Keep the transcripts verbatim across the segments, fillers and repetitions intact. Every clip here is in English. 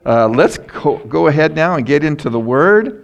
Uh, let's go, go ahead now and get into the Word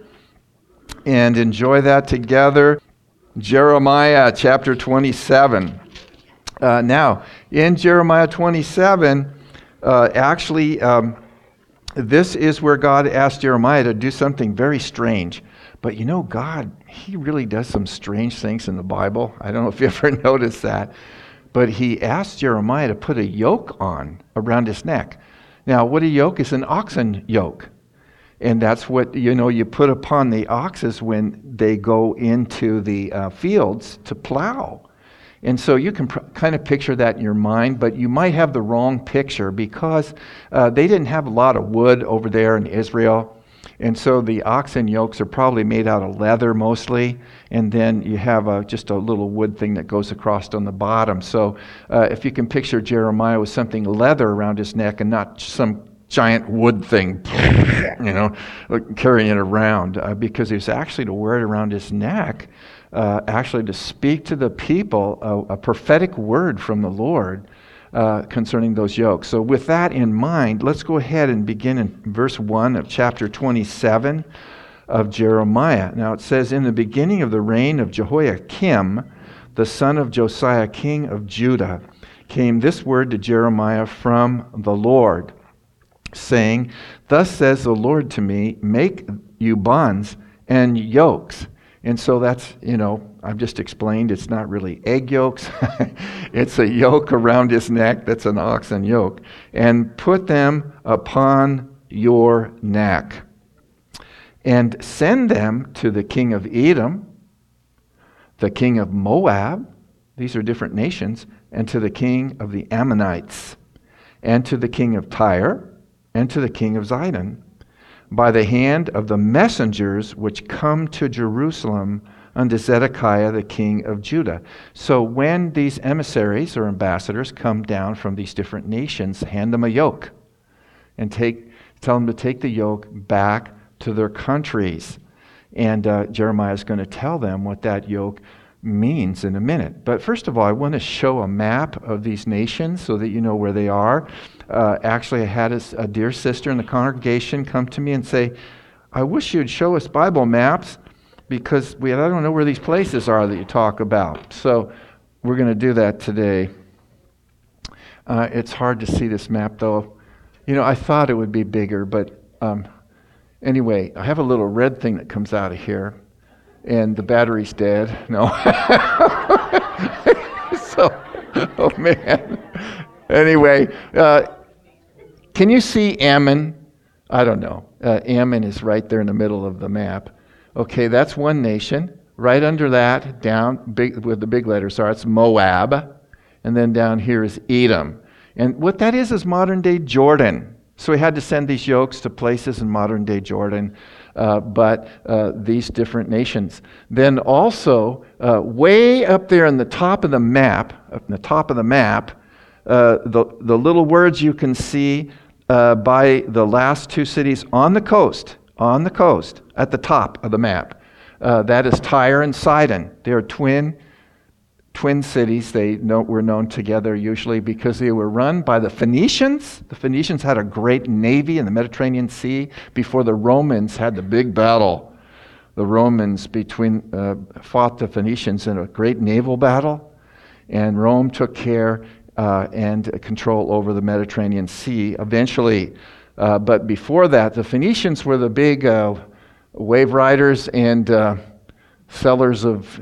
and enjoy that together. Jeremiah chapter twenty-seven. Uh, now, in Jeremiah twenty-seven, uh, actually, um, this is where God asked Jeremiah to do something very strange. But you know, God, He really does some strange things in the Bible. I don't know if you ever noticed that. But He asked Jeremiah to put a yoke on around his neck. Now, what a yoke is, an oxen yoke. And that's what, you know, you put upon the oxes when they go into the uh, fields to plow. And so you can pr- kind of picture that in your mind, but you might have the wrong picture because uh, they didn't have a lot of wood over there in Israel. And so the oxen yokes are probably made out of leather mostly, and then you have a, just a little wood thing that goes across on the bottom. So uh, if you can picture Jeremiah with something leather around his neck and not some giant wood thing, you know, carrying it around, uh, because he was actually to wear it around his neck, uh, actually to speak to the people a, a prophetic word from the Lord Uh, concerning those yokes. So with that in mind, let's go ahead and begin in verse one of chapter twenty-seven of Jeremiah. Now it says, "In the beginning of the reign of Jehoiakim, the son of Josiah, king of Judah, came this word to Jeremiah from the Lord, saying, Thus says the Lord to me, make you bonds and yokes." And so that's, you know, I've just explained it's not really egg yolks. It's a yoke around his neck that's an oxen yoke. "And put them upon your neck. And send them to the king of Edom, the king of Moab," these are different nations, "and to the king of the Ammonites, and to the king of Tyre, and to the king of Zidon, by the hand of the messengers which come to Jerusalem unto Zedekiah the king of Judah." So when these emissaries or ambassadors come down from these different nations, hand them a yoke and take, tell them to take the yoke back to their countries. And uh, Jeremiah is going to tell them what that yoke means in a minute. But first of all, I want to show a map of these nations so that you know where they are. Uh, actually, I had a, a dear sister in the congregation come to me and say, "I wish you'd show us Bible maps because we I don't know where these places are that you talk about." So we're going to do that today. Uh, it's hard to see this map, though. You know, I thought it would be bigger, but um, anyway, I have a little red thing that comes out of here, and the battery's dead. No. So, oh man. Anyway, uh, can you see Ammon? I don't know. Uh, Ammon is right there in the middle of the map. Okay, that's one nation. Right under that, down big with the big letters are, it's Moab. And then down here is Edom. And what that is is modern day Jordan. So we had to send these yokes to places in modern day Jordan, uh, but uh, these different nations. Then also, uh, way up there in the top of the map, up in the top of the map, uh, the, the little words you can see uh, by the last two cities on the coast, on the coast, at the top of the map. Uh, that is Tyre and Sidon. They are twin twin cities. They know, were known together usually because they were run by the Phoenicians. The Phoenicians had a great navy in the Mediterranean Sea before the Romans had the big battle. The Romans between uh, fought the Phoenicians in a great naval battle, and Rome took care uh, and control over the Mediterranean Sea eventually. Uh, but before that, the Phoenicians were the big uh, wave riders and uh, sellers of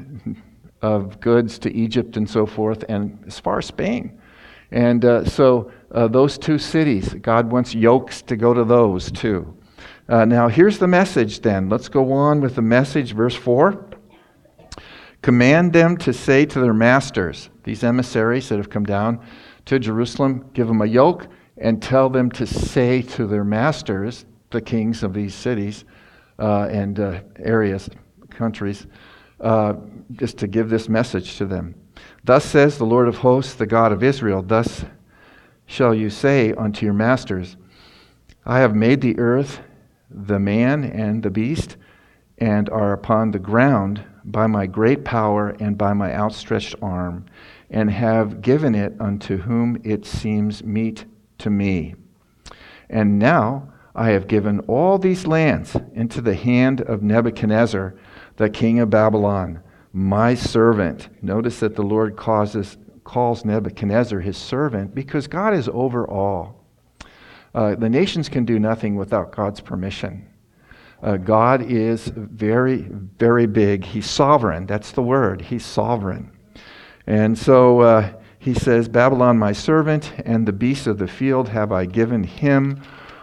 of goods to Egypt and so forth, and as far as Spain. And uh, so uh, those two cities, God wants yokes to go to those too. Uh, now here's the message then. Let's go on with the message, verse four. "Command them to say to their masters," these emissaries that have come down to Jerusalem, give them a yoke and tell them to say to their masters, the kings of these cities uh, and uh, areas, countries, Uh, just to give this message to them. "Thus says the Lord of hosts, the God of Israel, thus shall you say unto your masters, I have made the earth, the man and the beast, and are upon the ground by my great power and by my outstretched arm, and have given it unto whom it seems meet to me. And now I have given all these lands into the hand of Nebuchadnezzar, the king of Babylon, my servant. Notice that the Lord causes, calls Nebuchadnezzar his servant because God is over all. Uh, the nations can do nothing without God's permission. Uh, God is very, very big. He's sovereign. That's the word. He's sovereign. And so uh, he says, Babylon, my servant, and the beasts of the field have I given him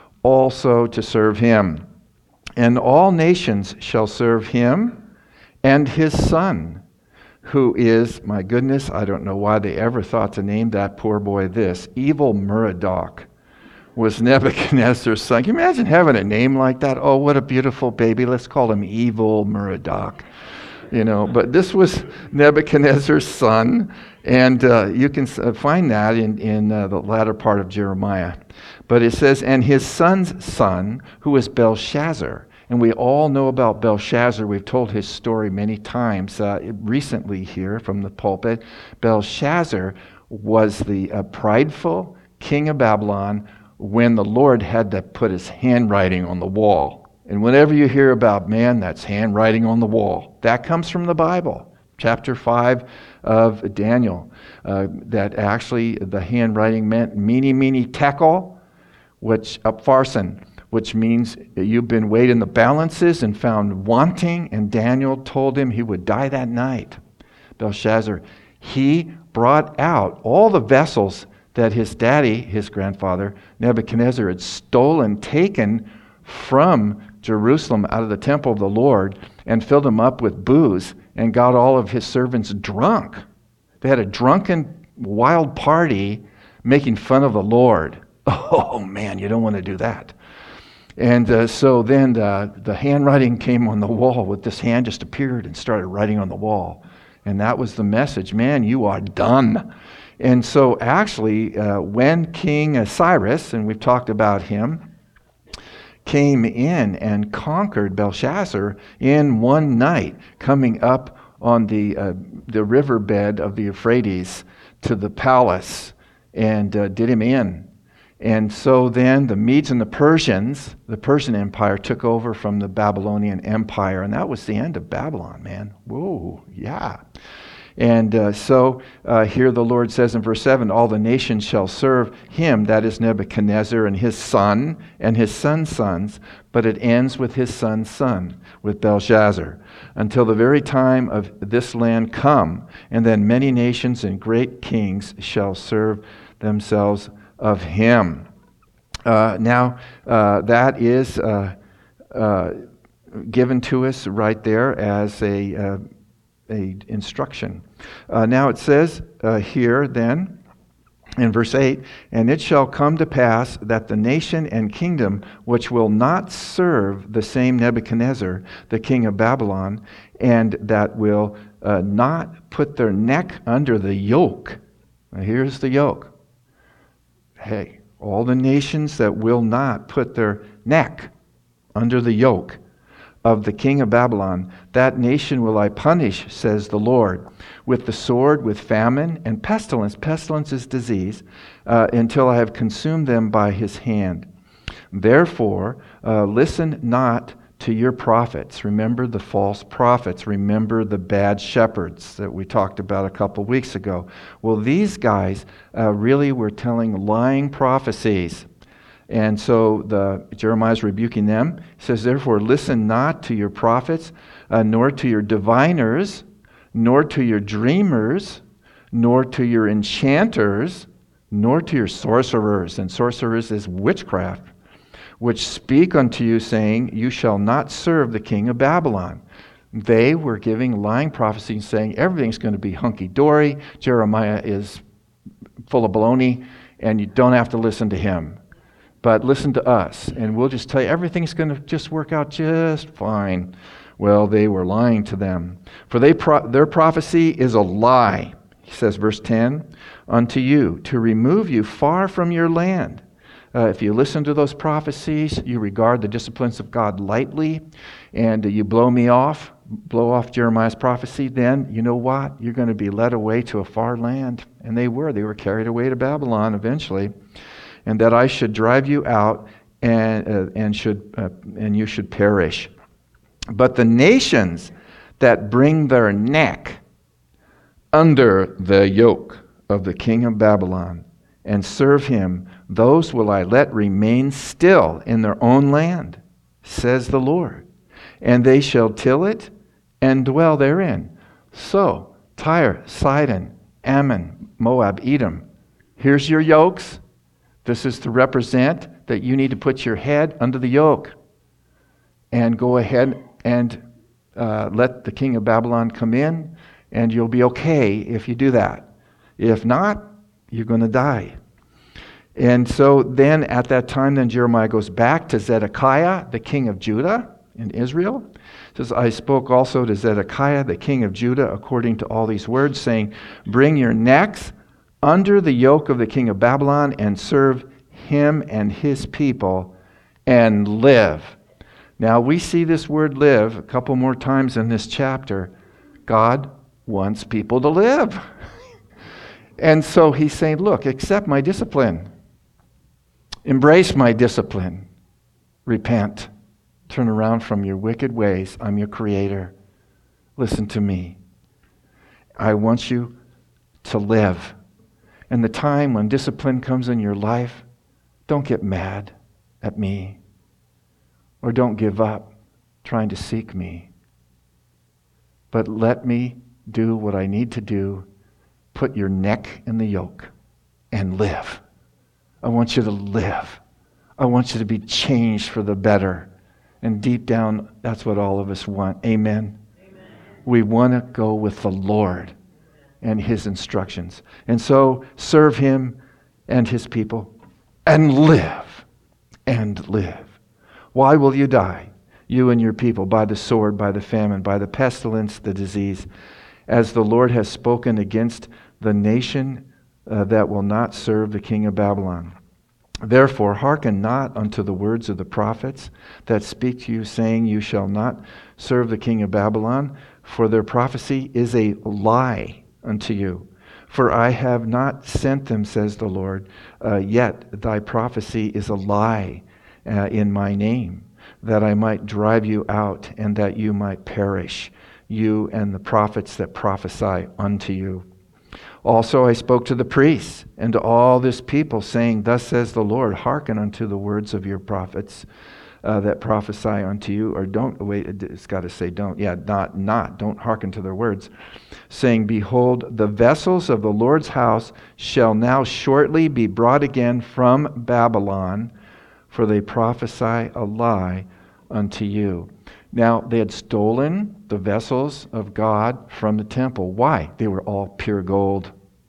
also to serve him. And all nations shall serve him and his son, who is, my goodness, I don't know why they ever thought to name that poor boy this, Evil Merodach was Nebuchadnezzar's son. Can you imagine having a name like that? Oh, what a beautiful baby. Let's call him Evil Merodach. You know, but this was Nebuchadnezzar's son, and uh, you can find that in, in uh, the latter part of Jeremiah. But it says, and his son's son, who is Belshazzar. And we all know about Belshazzar. We've told his story many times uh, recently here from the pulpit. Belshazzar was the uh, prideful king of Babylon when the Lord had to put his handwriting on the wall. And whenever you hear about, man, that's handwriting on the wall, that comes from the Bible. Chapter five of Daniel, uh, that actually the handwriting meant mene, mene, tekel, which upharsin, which means you've been weighed in the balances and found wanting, and Daniel told him he would die that night. Belshazzar, he brought out all the vessels that his daddy, his grandfather, Nebuchadnezzar, had stolen, taken from Jerusalem out of the temple of the Lord, and filled them up with booze and got all of his servants drunk. They had a drunken, wild party making fun of the Lord. Oh man, you don't want to do that. And uh, so then uh, the handwriting came on the wall. With this hand just appeared and started writing on the wall. And that was the message. Man, you are done. And so actually, uh, when King Cyrus, and we've talked about him, came in and conquered Belshazzar in one night, coming up on the uh, the riverbed of the Euphrates to the palace, and uh, did him in. And so then the Medes and the Persians, the Persian Empire, took over from the Babylonian Empire, and that was the end of Babylon, man. Whoa, yeah. And uh, so uh, here the Lord says in verse seven, all the nations shall serve him, that is Nebuchadnezzar, and his son, and his son's sons, but it ends with his son's son, with Belshazzar, until the very time of this land come, and then many nations and great kings shall serve themselves of him. Uh, now, uh, that is uh, uh, given to us right there as a... Uh, a instruction. Uh, now it says uh, here then in verse eight, and it shall come to pass that the nation and kingdom which will not serve the same Nebuchadnezzar, the king of Babylon, and that will uh, not put their neck under the yoke. Now here's the yoke. Hey, all the nations that will not put their neck under the yoke of the king of Babylon, that nation will I punish, says the Lord, with the sword, with famine, and pestilence. Pestilence is disease, uh, until I have consumed them by his hand. Therefore, uh, listen not to your prophets. Remember the false prophets. Remember the bad shepherds that we talked about a couple weeks ago. Well, these guys uh, really were telling lying prophecies. And so the Jeremiah is rebuking them. He says, therefore, listen not to your prophets, uh, nor to your diviners, nor to your dreamers, nor to your enchanters, nor to your sorcerers. And sorcerers is witchcraft, which speak unto you, saying, you shall not serve the king of Babylon. They were giving lying prophecies, saying everything's going to be hunky-dory. Jeremiah is full of baloney, and you don't have to listen to him. But listen to us, and we'll just tell you everything's going to just work out just fine. Well, they were lying to them. For they pro- their prophecy is a lie, he says, verse ten, unto you, to remove you far from your land. Uh, if you listen to those prophecies, you regard the disciplines of God lightly, and uh, you blow me off, blow off Jeremiah's prophecy, then you know what? You're going to be led away to a far land. And they were. They were carried away to Babylon eventually. And that I should drive you out and uh, and should uh, and you should perish. But the nations that bring their neck under the yoke of the king of Babylon and serve him, those will I let remain still in their own land, says the Lord. And they shall till it and dwell therein. So, Tyre, Sidon, Ammon, Moab, Edom, here's your yokes. This is to represent that you need to put your head under the yoke and go ahead and uh, let the king of Babylon come in, and you'll be okay if you do that. If not, you're going to die. And so then at that time, then Jeremiah goes back to Zedekiah, the king of Judah in Israel. It says, I spoke also to Zedekiah, the king of Judah, according to all these words, saying, bring your necks under the yoke of the king of Babylon and serve him and his people and live. Now we see this word live a couple more times in this chapter. God wants people to live. And so he's saying, look, accept my discipline. Embrace my discipline. Repent. Turn around from your wicked ways. I'm your creator. Listen to me. I want you to live. And the time when discipline comes in your life, don't get mad at me. Or don't give up trying to seek me. But let me do what I need to do. Put your neck in the yoke and live. I want you to live. I want you to be changed for the better. And deep down, that's what all of us want. Amen? Amen. We want to go with the Lord and his instructions. And so serve him and his people and live. And live. Why will you die, you and your people, by the sword, by the famine, by the pestilence, the disease, as the Lord has spoken against the nation uh, that will not serve the king of Babylon? Therefore, hearken not unto the words of the prophets that speak to you, saying, you shall not serve the king of Babylon, for their prophecy is a lie unto you. For I have not sent them, says the Lord, uh, yet thy prophecy is a lie uh, in my name, that I might drive you out, and that you might perish, you and the prophets that prophesy unto you. Also I spoke to the priests and to all this people, saying, thus says the Lord, hearken unto the words of your prophets uh, that prophesy unto you, or don't, wait, it's got to say don't, yeah, not, not, don't hearken to their words, saying, behold, the vessels of the Lord's house shall now shortly be brought again from Babylon, for they prophesy a lie unto you. Now, they had stolen the vessels of God from the temple. Why? They were all pure gold.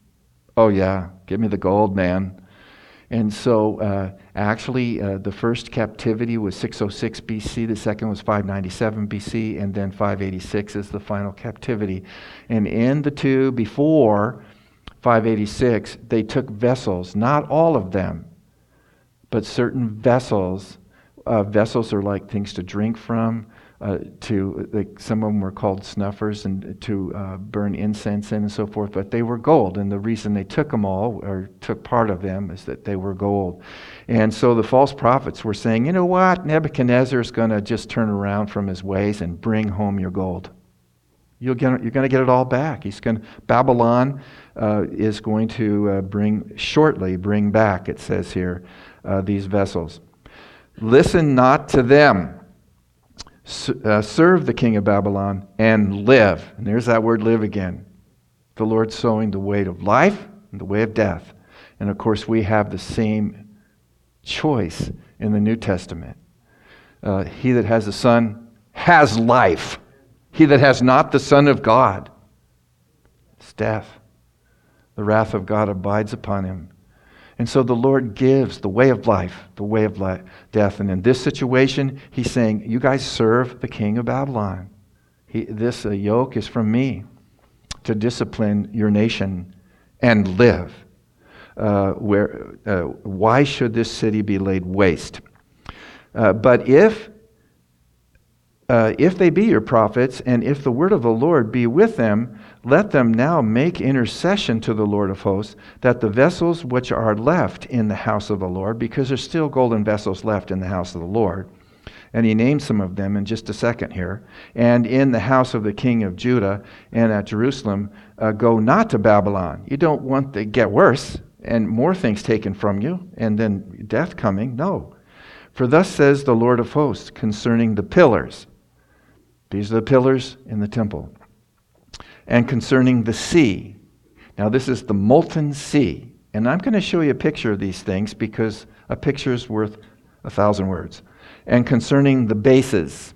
Oh yeah, give me the gold, man. And so, uh, actually, uh, the first captivity was six oh six B C, the second was five ninety-seven B C, and then five eighty-six is the final captivity. And in the two before five eighty-six, they took vessels, not all of them, but certain vessels. Uh, vessels are like things to drink from, uh, to like some of them were called snuffers, and to uh, burn incense in and so forth. But they were gold, and the reason they took them all, or took part of them, is that they were gold. And so the false prophets were saying, you know what, Nebuchadnezzar is going to just turn around from his ways and bring home your gold. You'll get, you're going to get it all back. He's going. Babylon uh, is going to uh, bring shortly, bring back. It says here, uh, these vessels. Listen not to them. S- uh, serve the king of Babylon and live. And there's that word live again. The Lord sowing the way of life and the way of death. And of course we have the same choice in the New Testament. Uh, he that has the Son has life. He that has not the Son of God, it's death. The wrath of God abides upon him. And so the Lord gives the way of life, the way of life, death. And in this situation, he's saying, you guys serve the king of Babylon. He, this uh, yoke is from me to discipline your nation and live. Uh, where, uh, why should this city be laid waste? Uh, but if uh, if they be your prophets, and if the word of the Lord be with them, let them now make intercession to the Lord of hosts, that the vessels which are left in the house of the Lord, because there's still golden vessels left in the house of the Lord, and he names some of them in just a second here, and in the house of the king of Judah and at Jerusalem, uh, go not to Babylon. You don't want to get worse and more things taken from you, and then death coming. No. For thus says the Lord of hosts concerning the pillars. These are the pillars in the temple. And concerning the sea. Now this is the molten sea. And I'm going to show you a picture of these things because a picture is worth a thousand words. And concerning the bases,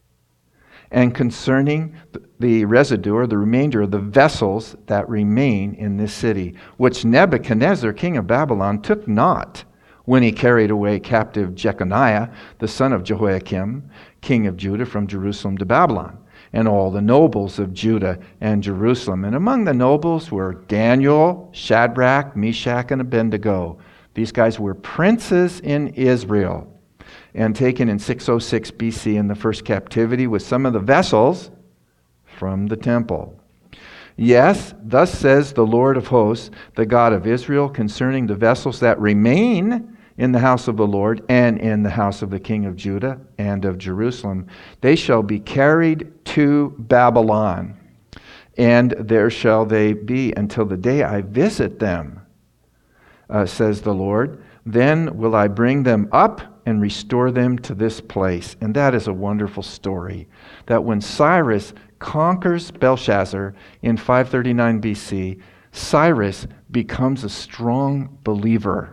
and concerning the residue or the remainder of the vessels that remain in this city, which Nebuchadnezzar, king of Babylon, took not when he carried away captive Jeconiah, the son of Jehoiakim, king of Judah, from Jerusalem to Babylon, and all the nobles of Judah and Jerusalem. And among the nobles were Daniel, Shadrach, Meshach, and Abednego. These guys were princes in Israel, and taken in six oh six B C in the first captivity with some of the vessels from the temple. Yes, thus says the Lord of hosts, the God of Israel, concerning the vessels that remain in the house of the Lord and in the house of the king of Judah and of Jerusalem. They shall be carried to Babylon, and there shall they be until the day I visit them, uh, says the Lord. Then will I bring them up and restore them to this place. And that is a wonderful story, that when Cyrus conquers Belshazzar in five thirty-nine B C, Cyrus becomes a strong believer.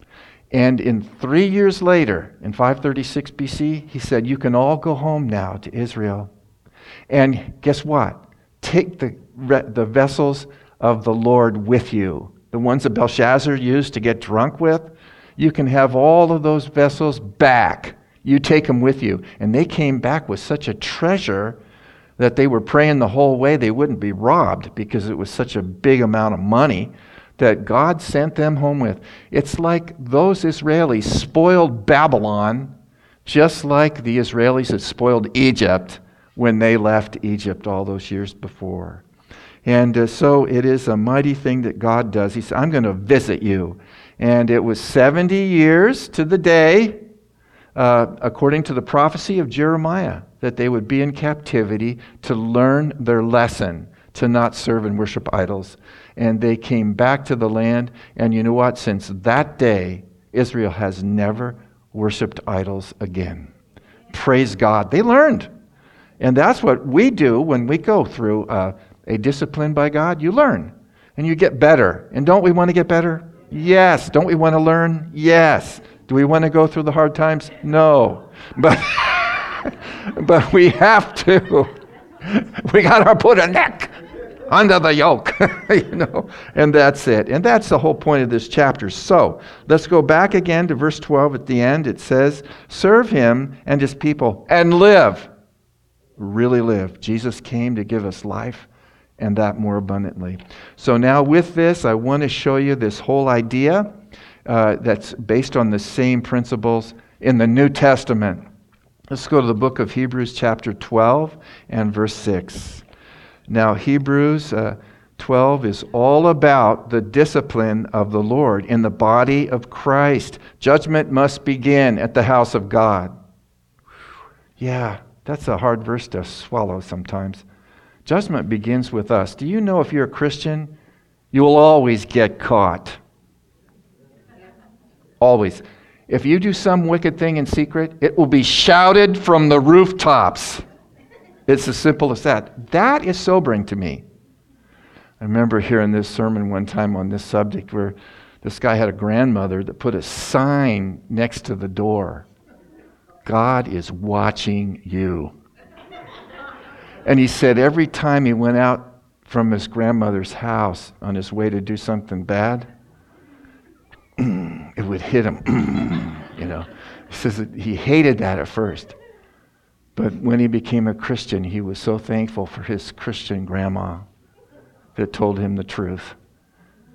And in three years later, in five thirty-six B C, he said, you can all go home now to Israel. And guess what? Take the, the vessels of the Lord with you. The ones that Belshazzar used to get drunk with, you can have all of those vessels back. You take them with you. And they came back with such a treasure that they were praying the whole way they wouldn't be robbed, because it was such a big amount of money that God sent them home with. It's like those Israelis spoiled Babylon, just like the Israelis had spoiled Egypt when they left Egypt all those years before. And uh, so it is a mighty thing that God does. He said, I'm going to visit you. And it was seventy years to the day, uh, according to the prophecy of Jeremiah, that they would be in captivity to learn their lesson, to not serve and worship idols. And they came back to the land, and you know what? Since that day, Israel has never worshiped idols again. Praise God. They learned. And that's what we do when we go through uh, a discipline by God. You learn, and you get better. And don't we want to get better? Yes. Don't we want to learn? Yes. Do we want to go through the hard times? No. But but we have to. We got to put a neck under the yoke, you know, and that's it. And that's the whole point of this chapter. So let's go back again to verse twelve at the end. It says, serve him and his people and live. Really live. Jesus came to give us life, and that more abundantly. So now with this, I want to show you this whole idea uh, that's based on the same principles in the New Testament. Let's go to the book of Hebrews chapter twelve and verse six. Now Hebrews uh, twelve is all about the discipline of the Lord in the body of Christ. Judgment must begin at the house of God. Yeah, that's a hard verse to swallow sometimes. Judgment begins with us. Do you know if you're a Christian, you will always get caught? Always. If you do some wicked thing in secret, it will be shouted from the rooftops. It's as simple as that. That is sobering to me. I remember hearing this sermon one time on this subject where this guy had a grandmother that put a sign next to the door. God is watching you. And he said every time he went out from his grandmother's house on his way to do something bad, it would hit him, you know. He says that he hated that at first. But when he became a Christian, he was so thankful for his Christian grandma that told him the truth.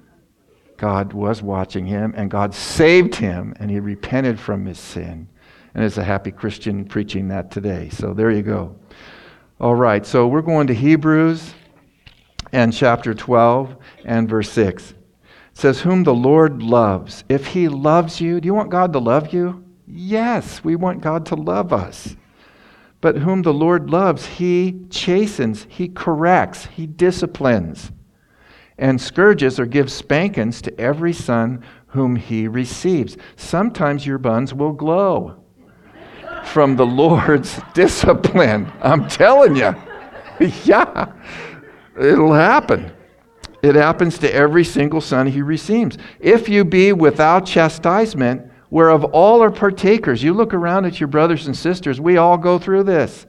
God was watching him, and God saved him, and he repented from his sin. And as a happy Christian preaching that today. So there you go. All right, so we're going to Hebrews and chapter twelve and verse six. It says, whom the Lord loves. If he loves you, do you want God to love you? Yes, we want God to love us. But whom the Lord loves, he chastens, he corrects, he disciplines, and scourges or gives spankings to every son whom he receives. Sometimes your buns will glow from the Lord's discipline. I'm telling you. Yeah, it'll happen. It happens to every single son he receives. If you be without chastisement, whereof all are partakers. You look around at your brothers and sisters, we all go through this.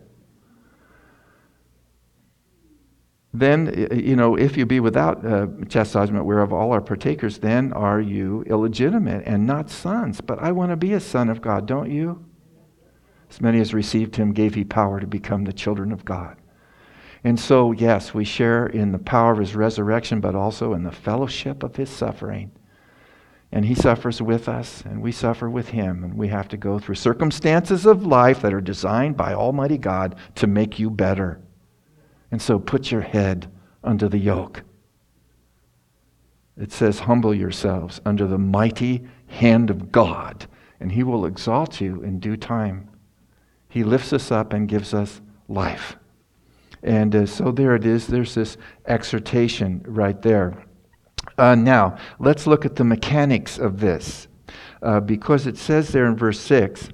Then, you know, if you be without uh, chastisement, whereof all are partakers, then are you illegitimate and not sons. But I want to be a son of God, don't you? As many as received him gave he power to become the children of God. And so, yes, we share in the power of his resurrection, but also in the fellowship of his suffering. And he suffers with us, and we suffer with him. And we have to go through circumstances of life that are designed by Almighty God to make you better. And so put your head under the yoke. It says, humble yourselves under the mighty hand of God, and he will exalt you in due time. He lifts us up and gives us life. And uh, so there it is. There's this exhortation right there. Uh, now, let's look at the mechanics of this. Uh, because it says there in verse six,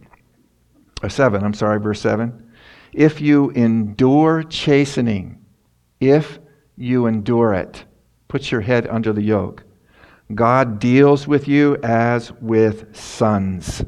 or seven, I'm sorry, verse seven, if you endure chastening, if you endure it, put your head under the yoke. God deals with you as with sons.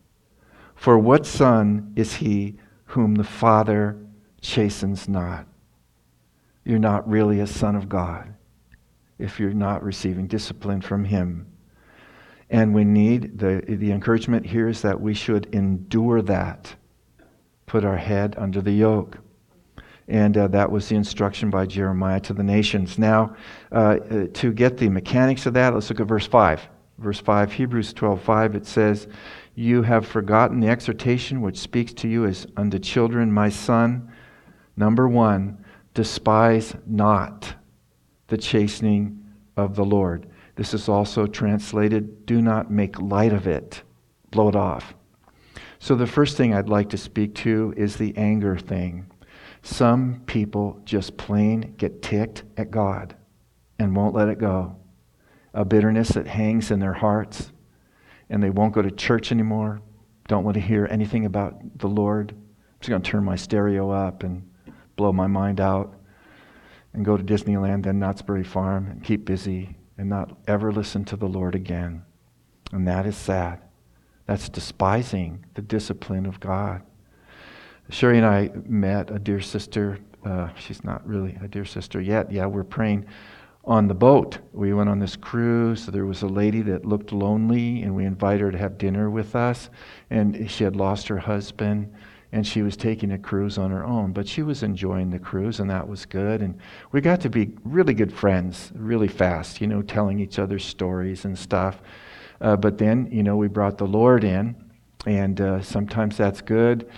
For what son is he whom the Father chastens not? You're not really a son of God if you're not receiving discipline from him. And we need, the, the encouragement here is that we should endure that. Put our head under the yoke. And uh, that was the instruction by Jeremiah to the nations. Now, uh, uh, to get the mechanics of that, let's look at verse five. Verse five, Hebrews twelve five, it says, you have forgotten the exhortation which speaks to you as unto children, my son. Number one, despise not the chastening of the Lord. This is also translated, do not make light of it. Blow it off. So the first thing I'd like to speak to is the anger thing. Some people just plain get ticked at God and won't let it go. A bitterness that hangs in their hearts, and they won't go to church anymore, don't want to hear anything about the Lord. I'm just going to turn my stereo up and blow my mind out and go to Disneyland and Knott's Berry Farm and keep busy and not ever listen to the Lord again. And that is sad. That's despising the discipline of God. Sherry and I met a dear sister. Uh, she's not really a dear sister yet. Yeah, we're praying on the boat. We went on this cruise. There was a lady that looked lonely, and we invited her to have dinner with us. And she had lost her husband, and she was taking a cruise on her own. But she was enjoying the cruise, and that was good. And we got to be really good friends really fast, you know, telling each other stories and stuff. Uh, but then, you know, we brought the Lord in, and uh, sometimes that's good.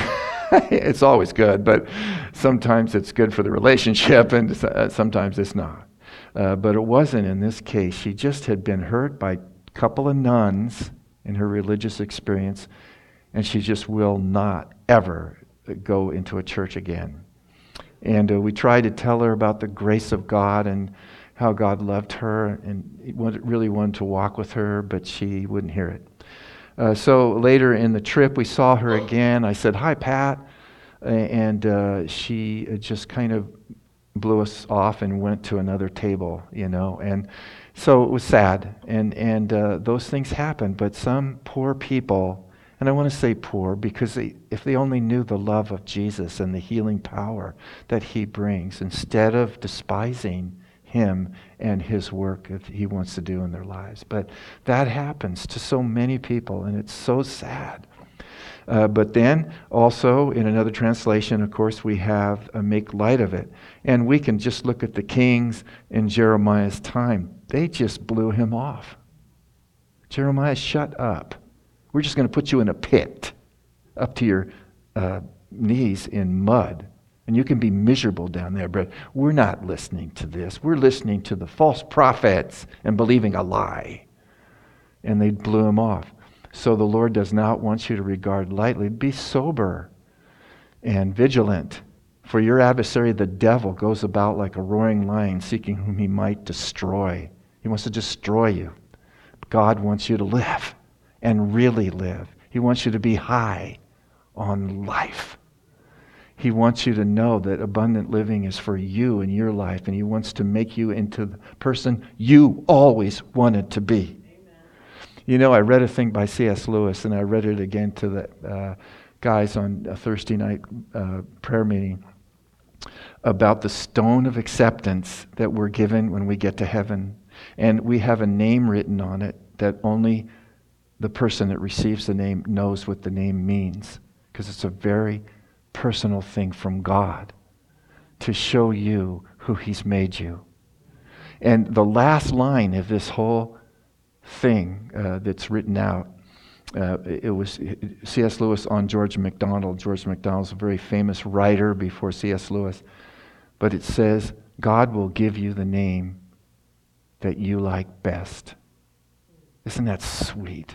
It's always good, but sometimes it's good for the relationship, and sometimes it's not. Uh, but it wasn't in this case. She just had been hurt by a couple of nuns in her religious experience, and she just will not ever go into a church again. And uh, we tried to tell her about the grace of God and how God loved her and he really wanted to walk with her, but she wouldn't hear it. Uh, so later in the trip, we saw her again. I said, "Hi, Pat." And uh, she just kind of blew us off and went to another table, you know. And so it was sad. And, and uh, those things happen. But some poor people, and I want to say poor because they, if they only knew the love of Jesus and the healing power that he brings, instead of despising him and his work that he wants to do in their lives. But that happens to so many people, and it's so sad. Uh, but then also in another translation, of course, we have uh, make light of it. And we can just look at the kings in Jeremiah's time. They just blew him off. Jeremiah, shut up. We're just going to put you in a pit. up to your uh, knees in mud. And you can be miserable down there, but we're not listening to this. We're listening to the false prophets and believing a lie. And they blew him off. So the Lord does not want you to regard lightly. Be sober and vigilant. For your adversary, the devil, goes about like a roaring lion, seeking whom he might destroy. He wants to destroy you. God wants you to live and really live. He wants you to be high on life. He wants you to know that abundant living is for you in your life, and he wants to make you into the person you always wanted to be. Amen. You know, I read a thing by C S Lewis, and I read it again to the uh, guys on a Thursday night uh, prayer meeting about the stone of acceptance that we're given when we get to heaven. And we have a name written on it that only the person that receives the name knows what the name means, because it's a very personal thing from God to show you who he's made you. And the last line of this whole thing uh, that's written out, uh, it was C S Lewis on George MacDonald. George MacDonald's a very famous writer before C S Lewis. But it says, God will give you the name that you like best. Isn't that sweet?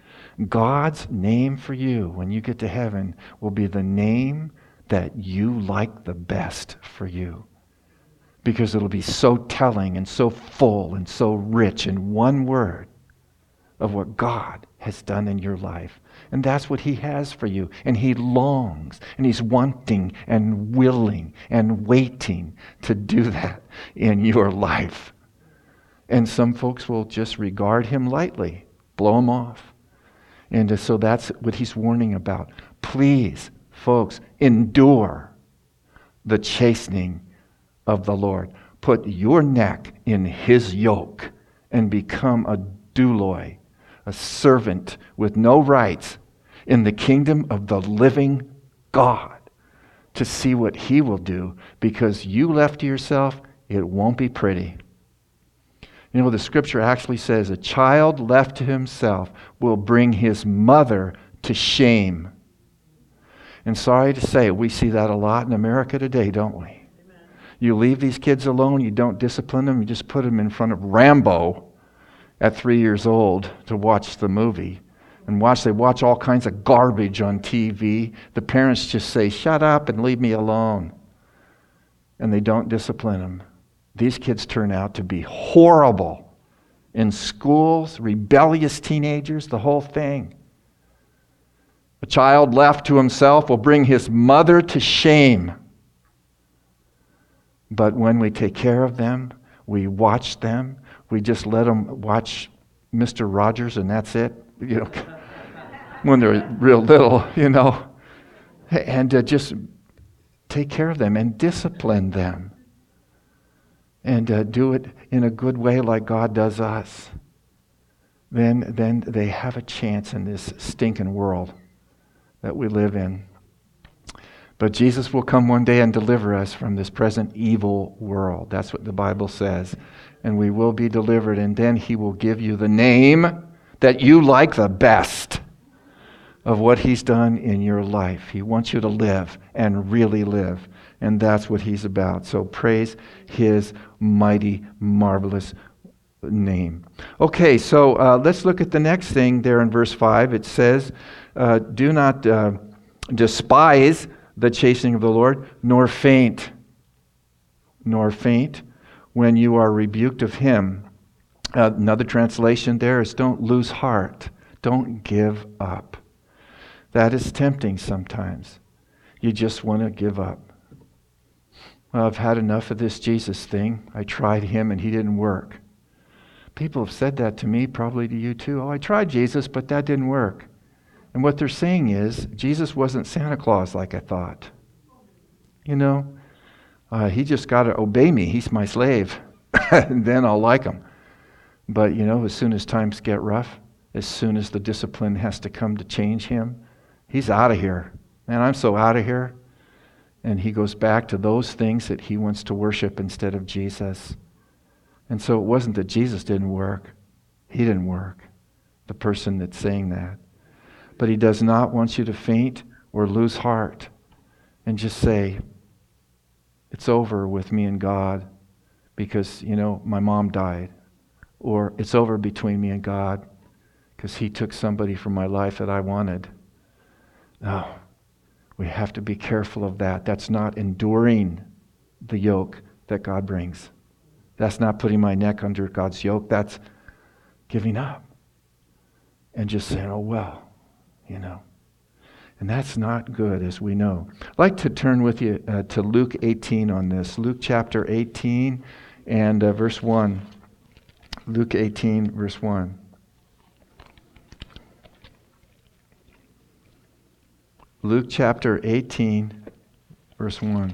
God's name for you when you get to heaven will be the name that you like the best for you. Because it'll be so telling and so full and so rich in one word of what God has done in your life. And that's what he has for you. And he longs and he's wanting and willing and waiting to do that in your life. And some folks will just regard him lightly, blow him off. And so that's what he's warning about. Please, folks, endure the chastening of the Lord. Put your neck in his yoke and become a douloi, a servant with no rights in the kingdom of the living God, to see what he will do, because you left to yourself, it won't be pretty. You know, the scripture actually says a child left to himself will bring his mother to shame. And sorry to say, we see that a lot in America today, don't we? Amen. You leave these kids alone, you don't discipline them, you just put them in front of Rambo at three years old to watch the movie. And watch, they watch all kinds of garbage on T V. The parents just say, shut up and leave me alone. And they don't discipline them. These kids turn out to be horrible in schools, rebellious teenagers, the whole thing. A child left to himself will bring his mother to shame. But when we take care of them, we watch them, we just let them watch Mister Rogers and that's it, you know, when they're real little, you know, and uh, just take care of them and discipline them. And uh, do it in a good way like God does us. Then, then they have a chance in this stinking world that we live in. But Jesus will come one day and deliver us from this present evil world. That's what the Bible says. And we will be delivered, and then he will give you the name that you like the best of what he's done in your life. He wants you to live and really live. And that's what he's about. So praise his mighty, marvelous name. Okay, so uh, let's look at the next thing there in verse five. It says, uh, do not uh, despise the chastening of the Lord, nor faint, nor faint when you are rebuked of him. Uh, another translation there is don't lose heart. Don't give up. That is tempting sometimes. You just want to give up. Well, I've had enough of this Jesus thing. I tried him and he didn't work. People have said that to me, probably to you too. Oh, I tried Jesus, but that didn't work. And what they're saying is, Jesus wasn't Santa Claus like I thought. You know, uh, he just got to obey me. He's my slave. And then I'll like him. But, you know, as soon as times get rough, as soon as the discipline has to come to change him, he's out of here. Man, I'm so out of here. And he goes back to those things that he wants to worship instead of Jesus. And so it wasn't that Jesus didn't work. He didn't work, the person that's saying that. But he does not want you to faint or lose heart and just say, it's over with me and God because, you know, my mom died. Or it's over between me and God because He took somebody from my life that I wanted. No, we have to be careful of that. That's not enduring the yoke that God brings. That's not putting my neck under God's yoke. That's giving up and just saying, oh, well, you know. And that's not good, as we know. I'd like to turn with you uh, to Luke eighteen on this. Luke chapter eighteen and uh, verse one. Luke eighteen, verse one. Luke chapter eighteen, verse one.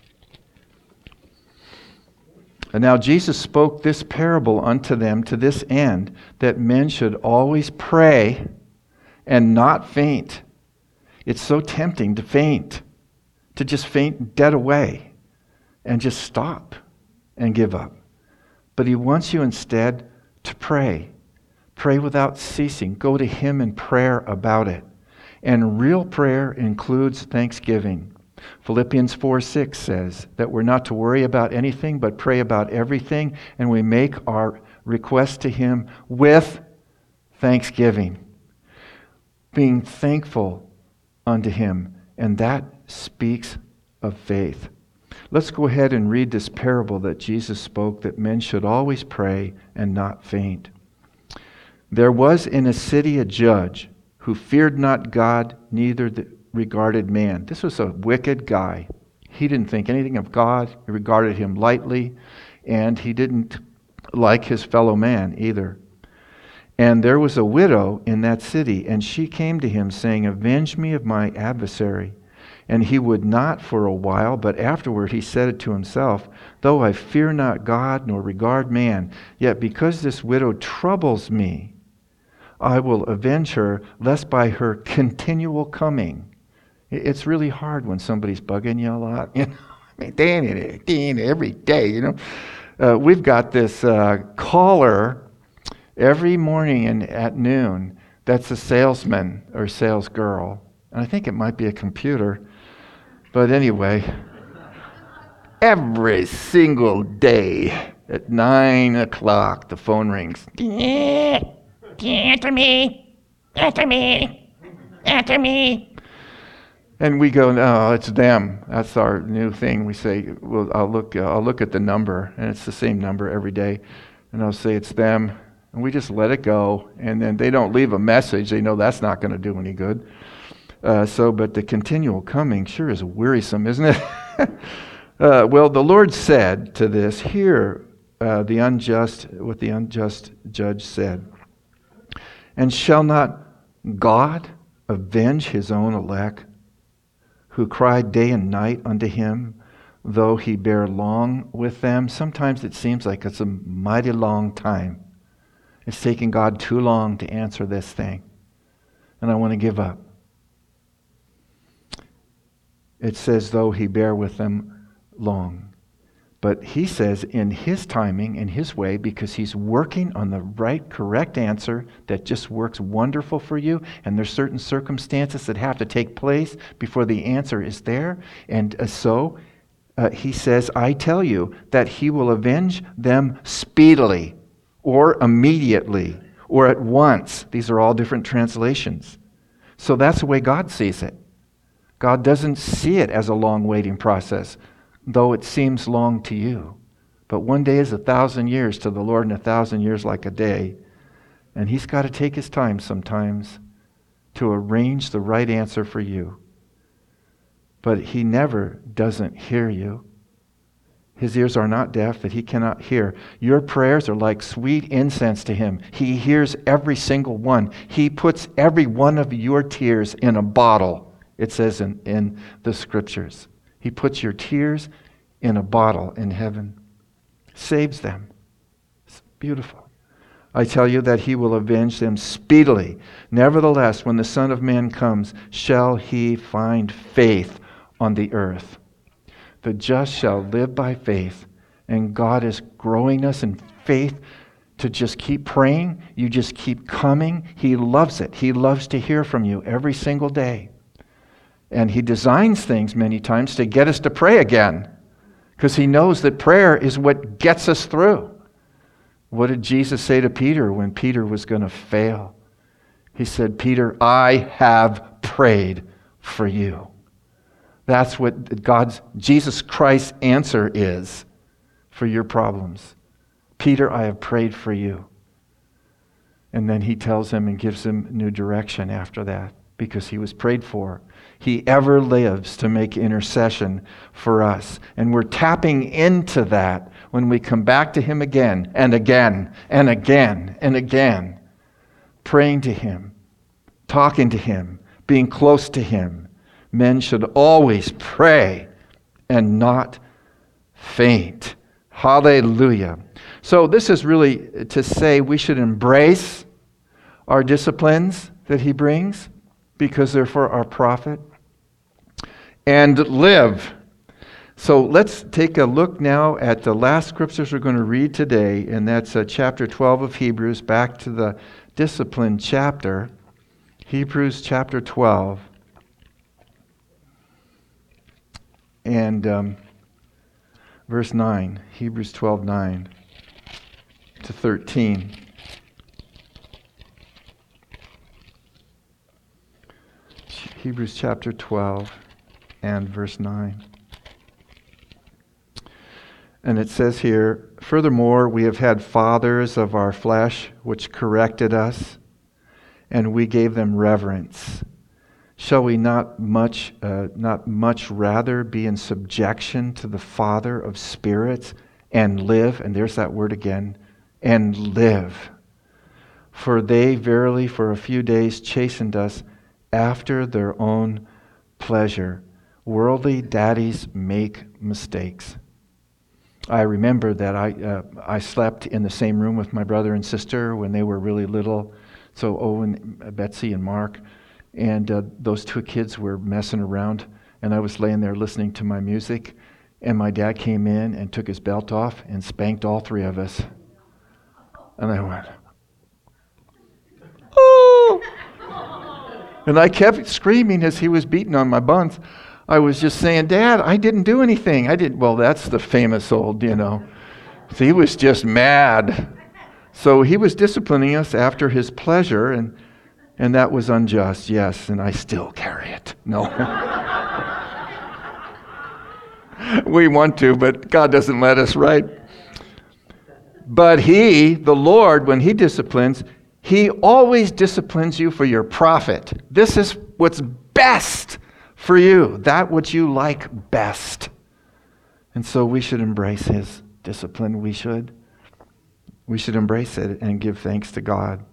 And now Jesus spoke this parable unto them to this end, that men should always pray and not faint. It's so tempting to faint, to just faint dead away and just stop and give up. But He wants you instead to pray. Pray without ceasing. Go to Him in prayer about it. And real prayer includes thanksgiving. Philippians four six says that we're not to worry about anything, but pray about everything, and we make our request to Him with thanksgiving. Being thankful unto Him, and that speaks of faith. Let's go ahead and read this parable that Jesus spoke, that men should always pray and not faint. There was in a city a judge who feared not God, neither regarded man. This was a wicked guy. He didn't think anything of God. He regarded him lightly, and he didn't like his fellow man either. And there was a widow in that city, and she came to him, saying, avenge me of my adversary. And he would not for a while, but afterward he said it to himself, though I fear not God, nor regard man, yet because this widow troubles me, I will avenge her, lest by her continual coming. It's really hard when somebody's bugging you a lot. You know, I mean, every day, you know. Uh, we've got this uh, caller every morning and at noon that's a salesman or sales girl. And I think it might be a computer. But anyway, every single day at nine o'clock, the phone rings. Answer me, answer me, answer me. And we go, no, it's them. That's our new thing. We say, well, I'll look, uh, I'll look at the number, and it's the same number every day, and I'll say it's them, and we just let it go. And then they don't leave a message. They know that's not going to do any good. Uh, so, but the continual coming sure is wearisome, isn't it? uh, well, the Lord said to this, hear uh, the unjust, what the unjust judge said. And shall not God avenge His own elect, who cried day and night unto Him, though He bear long with them? Sometimes it seems like it's a mighty long time. It's taking God too long to answer this thing, and I want to give up. It says, though He bear with them long. But He says in His timing, in His way, because He's working on the right, correct answer that just works wonderful for you, and there's certain circumstances that have to take place before the answer is there. And uh, so uh, He says, I tell you that He will avenge them speedily, or immediately, or at once. These are all different translations. So that's the way God sees it. God doesn't see it as a long waiting process, though it seems long to you. But one day is a thousand years to the Lord, and a thousand years like a day. And He's got to take His time sometimes to arrange the right answer for you. But He never doesn't hear you. His ears are not deaf that He cannot hear. Your prayers are like sweet incense to Him. He hears every single one. He puts every one of your tears in a bottle, it says in, in the Scriptures. He puts your tears in a bottle in heaven. Saves them. It's beautiful. I tell you that He will avenge them speedily. Nevertheless, when the Son of Man comes, shall He find faith on the earth? The just shall live by faith. And God is growing us in faith to just keep praying. You just keep coming. He loves it. He loves to hear from you every single day. And he designs things many times to get us to pray again, because he knows that prayer is what gets us through. What did Jesus say to Peter when Peter was going to fail? He said, Peter, I have prayed for you. That's what God's, Jesus Christ's answer is for your problems. Peter, I have prayed for you. And then he tells him and gives him new direction after that, because he was prayed for. He ever lives to make intercession for us. And we're tapping into that when we come back to him again and again and again and again. Praying to him, talking to him, being close to him. Men should always pray and not faint. Hallelujah. So this is really to say we should embrace our disciplines that he brings, because they're for our profit, and live. So let's take a look now at the last scriptures we're going to read today, and that's uh, chapter twelve of Hebrews, back to the discipline chapter. Hebrews chapter twelve. And um, verse nine. Hebrews twelve, nine to thirteen. Hebrews chapter twelve and verse nine. And it says here, furthermore, we have had fathers of our flesh which corrected us, and we gave them reverence. Shall we not much, uh, not much rather be in subjection to the Father of spirits and live? And there's that word again, and live. For they verily for a few days chastened us after their own pleasure. Worldly daddies make mistakes. I remember that I uh, I slept in the same room with my brother and sister when they were really little. So Owen, Betsy, and Mark, and uh, those two kids were messing around, and I was laying there listening to my music, and my dad came in and took his belt off and spanked all three of us. And I went, oh! And I kept screaming as he was beating on my buns. I was just saying, Dad, I didn't do anything. I didn't. Well, that's the famous old, you know. So he was just mad. So he was disciplining us after his pleasure, and and that was unjust, yes, and I still carry it. No. We want to, but God doesn't let us, right? But he, the Lord, when he disciplines, he always disciplines you for your profit. This is what's best for you, that which you like best. And so we should embrace his discipline. We should. We should embrace it and give thanks to God,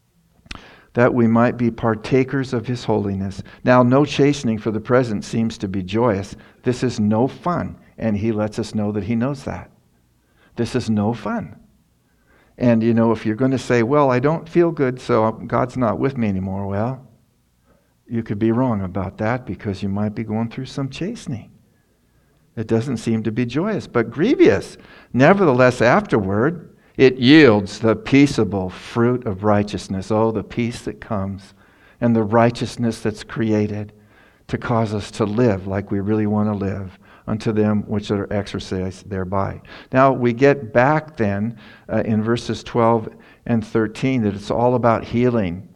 that we might be partakers of his holiness. Now, no chastening for the present seems to be joyous. This is no fun, and he lets us know that he knows that. This is no fun. And, you know, if you're going to say, well, I don't feel good, so God's not with me anymore, well, you could be wrong about that, because you might be going through some chastening. It doesn't seem to be joyous, but grievous. Nevertheless, afterward, it yields the peaceable fruit of righteousness. Oh, the peace that comes and the righteousness that's created to cause us to live like we really want to live, unto them which are exercised thereby. Now, we get back then uh, in verses twelve and thirteen that it's all about healing,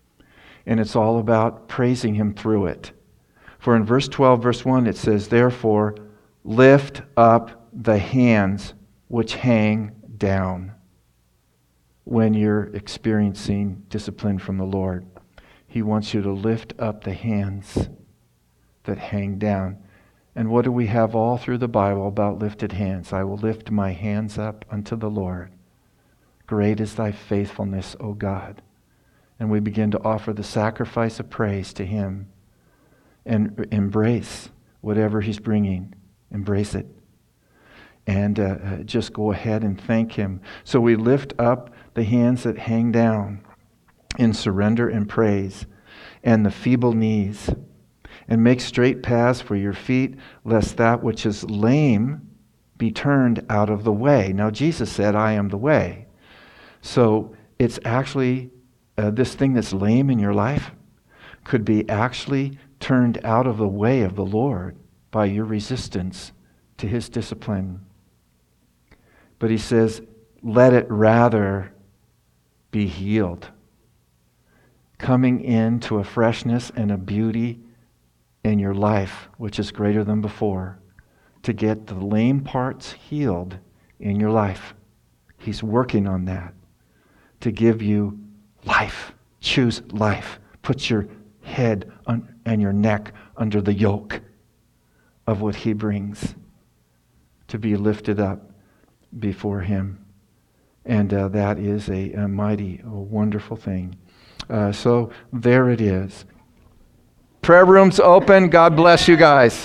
and it's all about praising him through it. For in verse twelve, verse one, it says, therefore, lift up the hands which hang down. When you're experiencing discipline from the Lord, he wants you to lift up the hands that hang down. And what do we have all through the Bible about lifted hands? I will lift my hands up unto the Lord. Great is thy faithfulness, O God. And we begin to offer the sacrifice of praise to him and embrace whatever he's bringing. Embrace it. And uh, just go ahead and thank him. So we lift up the hands that hang down in surrender and praise, and the feeble knees, and make straight paths for your feet, lest that which is lame be turned out of the way. Now, Jesus said, I am the way. So it's actually, uh, this thing that's lame in your life could be actually turned out of the way of the Lord by your resistance to his discipline. But he says, let it rather be healed, coming into a freshness and a beauty in your life, which is greater than before, to get the lame parts healed in your life. He's working on that to give you life. Choose life. Put your head on, and your neck under the yoke of what he brings, to be lifted up before him. And uh, that is a, a mighty, a wonderful thing. Uh, so there it is. Prayer room's open. God bless you guys.